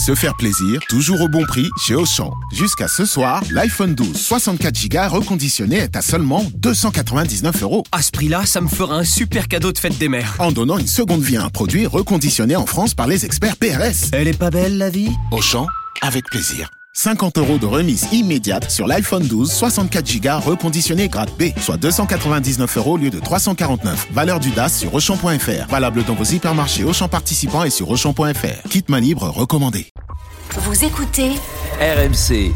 Se faire plaisir, toujours au bon prix chez Auchan. Jusqu'à ce soir, l'iPhone 12 64 Go reconditionné est à seulement 299 €. À ce prix-là, ça me fera un super cadeau de fête des mères. En donnant une seconde vie à un produit reconditionné en France par les experts PRS. Elle est pas belle, la vie ? Auchan, avec plaisir. 50 € de remise immédiate sur l'iPhone 12 64 Go reconditionné grade B, soit 299 € au lieu de 349. Valeur du DAS sur Auchan.fr. Valable dans vos hypermarchés Auchan participants et sur Auchan.fr. Kit main libre recommandé. Vous écoutez RMC.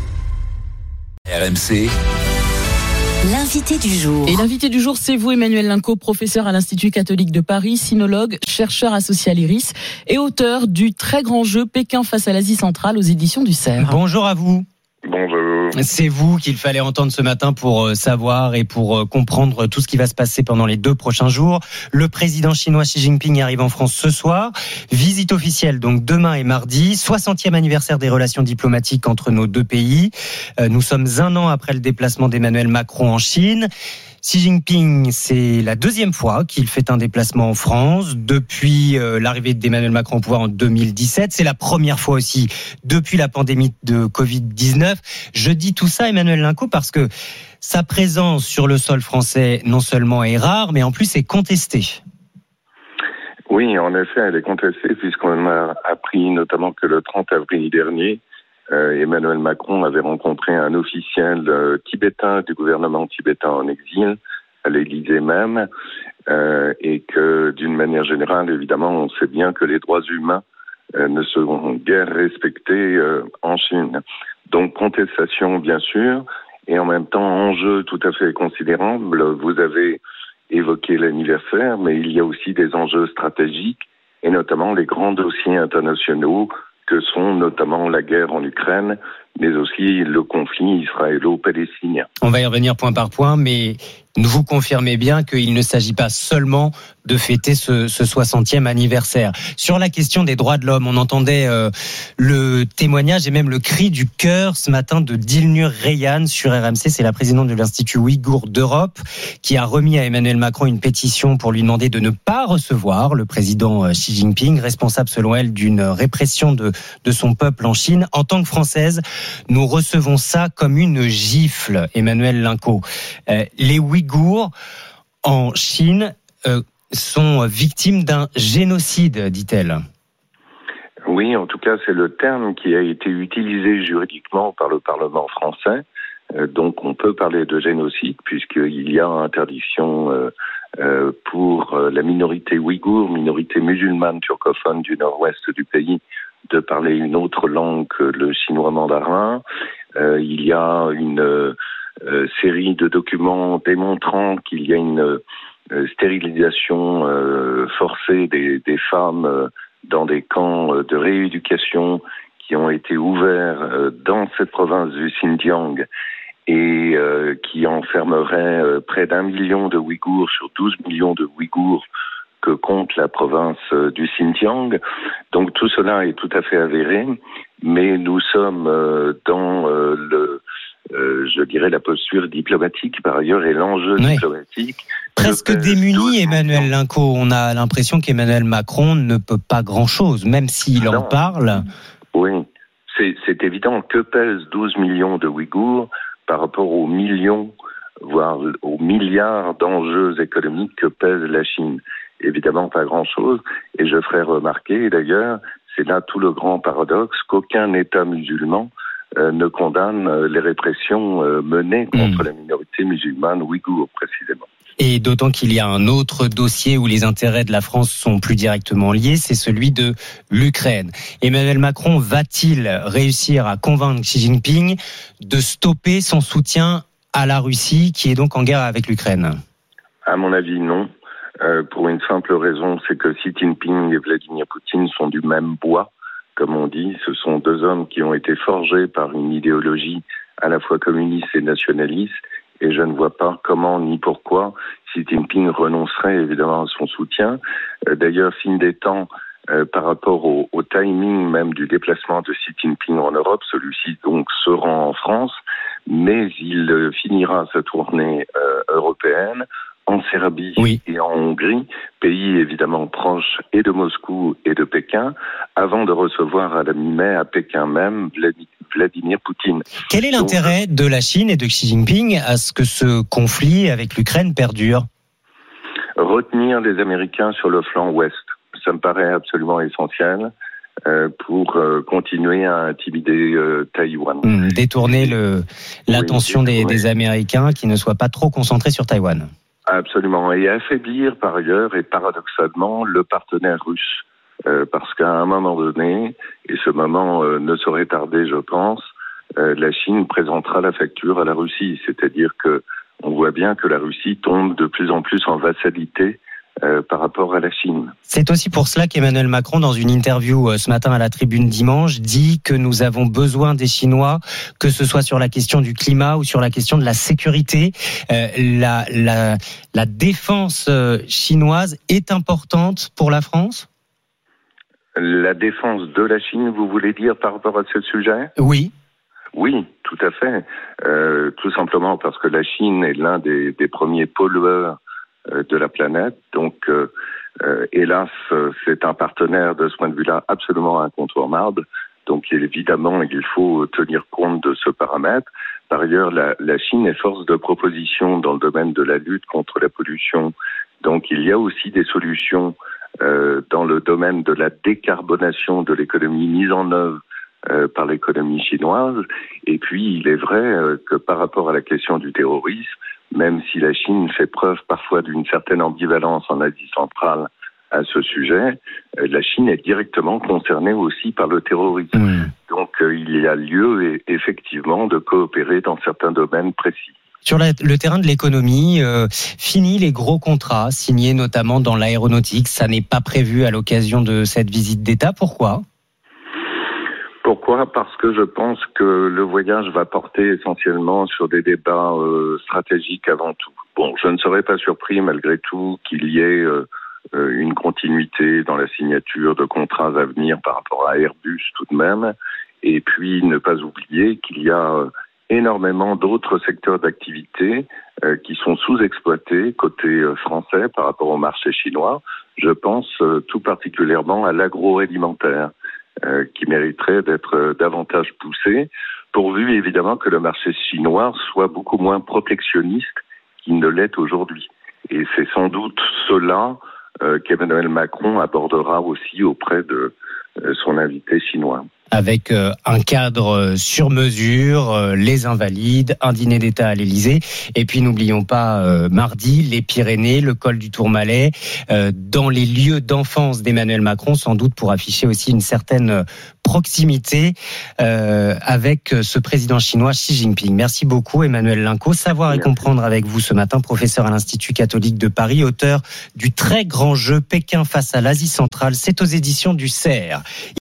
RMC. L'invité du jour. Et l'invité du jour, c'est vous, Emmanuel Linco, professeur à l'Institut catholique de Paris, sinologue, chercheur associé à l'IRIS et auteur du très grand jeu Pékin face à l'Asie centrale aux éditions du CERF. Bonjour à vous. Bonjour. C'est vous qu'il fallait entendre ce matin pour savoir et pour comprendre tout ce qui va se passer pendant les 2 prochains jours. Le président chinois Xi Jinping arrive en France ce soir. Visite officielle donc demain et mardi. 60e anniversaire des relations diplomatiques entre nos 2 pays. Nous sommes 1 an après le déplacement d'Emmanuel Macron en Chine. Xi Jinping, c'est la 2e fois qu'il fait un déplacement en France depuis l'arrivée d'Emmanuel Macron au pouvoir en 2017. C'est la première fois aussi depuis la pandémie de Covid-19. Je dis tout ça, Emmanuel Linco, parce que sa présence sur le sol français non seulement est rare, mais en plus est contestée. Oui, en effet, elle est contestée puisqu'on a appris notamment que le 30 avril dernier, Emmanuel Macron avait rencontré un officiel tibétain du gouvernement tibétain en exil, à l'Élysée même, et que d'une manière générale, évidemment, on sait bien que les droits humains ne seront guère respectés en Chine. Donc contestation, bien sûr, et en même temps enjeu tout à fait considérable. Vous avez évoqué l'anniversaire, mais il y a aussi des enjeux stratégiques, et notamment les grands dossiers internationaux que sont notamment la guerre en Ukraine, mais aussi le conflit israélo-palestinien. On va y revenir point par point, mais vous confirmez bien qu'il ne s'agit pas seulement de fêter ce 60e anniversaire. Sur la question des droits de l'homme, on entendait le témoignage et même le cri du cœur ce matin de Dilnur Reyhan sur RMC. C'est la présidente de l'Institut Ouïghour d'Europe qui a remis à Emmanuel Macron une pétition pour lui demander de ne pas recevoir le président Xi Jinping, responsable selon elle d'une répression de son peuple en Chine. En tant que Française, nous recevons ça comme une gifle, Emmanuel Linco. Les Ouïghours en Chine sont victimes d'un génocide, dit-elle. Oui, en tout cas, c'est le terme qui a été utilisé juridiquement par le Parlement français. Donc, on peut parler de génocide puisqu'il y a interdiction pour la minorité ouïghour, minorité musulmane turcophone du nord-ouest du pays, de parler une autre langue que le chinois mandarin. Il y a une série de documents démontrant qu'il y a une stérilisation forcée des femmes dans des camps de rééducation qui ont été ouverts dans cette province du Xinjiang et qui enfermeraient près d'1 million de Ouïghours sur 12 millions de Ouïghours que compte la province du Xinjiang. Donc tout cela est tout à fait avéré, mais nous sommes dans je dirais la posture diplomatique par ailleurs et l'enjeu diplomatique. Presque démuni, Emmanuel Linco. On a l'impression qu'Emmanuel Macron ne peut pas grand-chose, même s'il en parle. Oui, c'est évident. Que pèsent 12 millions de Ouïghours par rapport aux millions, voire aux milliards d'enjeux économiques que pèse la Chine? Évidemment pas grand-chose, et je ferai remarquer d'ailleurs, c'est là tout le grand paradoxe, qu'aucun État musulman ne condamne les répressions menées contre la minorité musulmane ouïghour précisément. Et d'autant qu'il y a un autre dossier où les intérêts de la France sont plus directement liés, c'est celui de l'Ukraine. Emmanuel Macron va-t-il réussir à convaincre Xi Jinping de stopper son soutien à la Russie, qui est donc en guerre avec l'Ukraine? À mon avis, non. Pour une simple raison, c'est que Xi Jinping et Vladimir Poutine sont du même bois, comme on dit. Ce sont 2 hommes qui ont été forgés par une idéologie à la fois communiste et nationaliste, et je ne vois pas comment ni pourquoi Xi Jinping renoncerait évidemment à son soutien. D'ailleurs, signe des temps, par rapport au timing même du déplacement de Xi Jinping en Europe, celui-ci donc se rend en France, mais il finira sa tournée européenne en Serbie et en Hongrie, pays évidemment proches et de Moscou et de Pékin, avant de recevoir à la mi-mai à Pékin même Vladimir Poutine. Quel est l'intérêt de la Chine et de Xi Jinping à ce que ce conflit avec l'Ukraine perdure ? Retenir les Américains sur le flanc ouest, ça me paraît absolument essentiel pour continuer à intimider Taïwan. Détourner l'attention des Américains qui ne soient pas trop concentrés sur Taïwan. Absolument, et affaiblir par ailleurs et paradoxalement le partenaire russe. Parce qu'à un moment donné, et ce moment ne saurait tarder je pense, la Chine présentera la facture à la Russie, c'est-à-dire que on voit bien que la Russie tombe de plus en plus en vassalité par rapport à la Chine. C'est aussi pour cela qu'Emmanuel Macron, dans une interview ce matin à la Tribune Dimanche, dit que nous avons besoin des Chinois, que ce soit sur la question du climat ou sur la question de la sécurité. La défense chinoise est importante pour la France ? La défense de la Chine, vous voulez dire par rapport à ce sujet ? Oui. Oui, tout à fait. Tout simplement parce que la Chine est l'un des premiers pollueurs de la planète. Donc, hélas, c'est un partenaire de ce point de vue-là absolument incontournable. Donc, évidemment, il faut tenir compte de ce paramètre. Par ailleurs, la Chine est force de proposition dans le domaine de la lutte contre la pollution. Donc, il y a aussi des solutions dans le domaine de la décarbonation de l'économie mise en œuvre par l'économie chinoise. Et puis, il est vrai que par rapport à la question du terrorisme, même si la Chine fait preuve parfois d'une certaine ambivalence en Asie centrale à ce sujet, la Chine est directement concernée aussi par le terrorisme. Donc, il y a lieu effectivement de coopérer dans certains domaines précis. Sur le terrain de l'économie, fini les gros contrats signés notamment dans l'aéronautique. Ça n'est pas prévu à l'occasion de cette visite d'État. Pourquoi ? Pourquoi ? Parce que je pense que le voyage va porter essentiellement sur des débats stratégiques avant tout. Bon, je ne serais pas surpris malgré tout qu'il y ait une continuité dans la signature de contrats à venir par rapport à Airbus tout de même. Et puis ne pas oublier qu'il y a énormément d'autres secteurs d'activité qui sont sous-exploités côté français par rapport au marché chinois. Je pense tout particulièrement à l'agroalimentaire qui mériterait d'être davantage poussé, pourvu évidemment que le marché chinois soit beaucoup moins protectionniste qu'il ne l'est aujourd'hui. Et c'est sans doute cela qu'Emmanuel Macron abordera aussi auprès de son invité chinois. Avec un cadre sur mesure, les Invalides, un dîner d'État à l'Élysée, et puis n'oublions pas mardi, les Pyrénées, le col du Tourmalet, dans les lieux d'enfance d'Emmanuel Macron, sans doute pour afficher aussi une certaine proximité avec ce président chinois Xi Jinping. Merci beaucoup Emmanuel Linco. Savoir et comprendre avec vous ce matin, professeur à l'Institut catholique de Paris, auteur du très grand jeu Pékin face à l'Asie centrale. C'est aux éditions du CERF.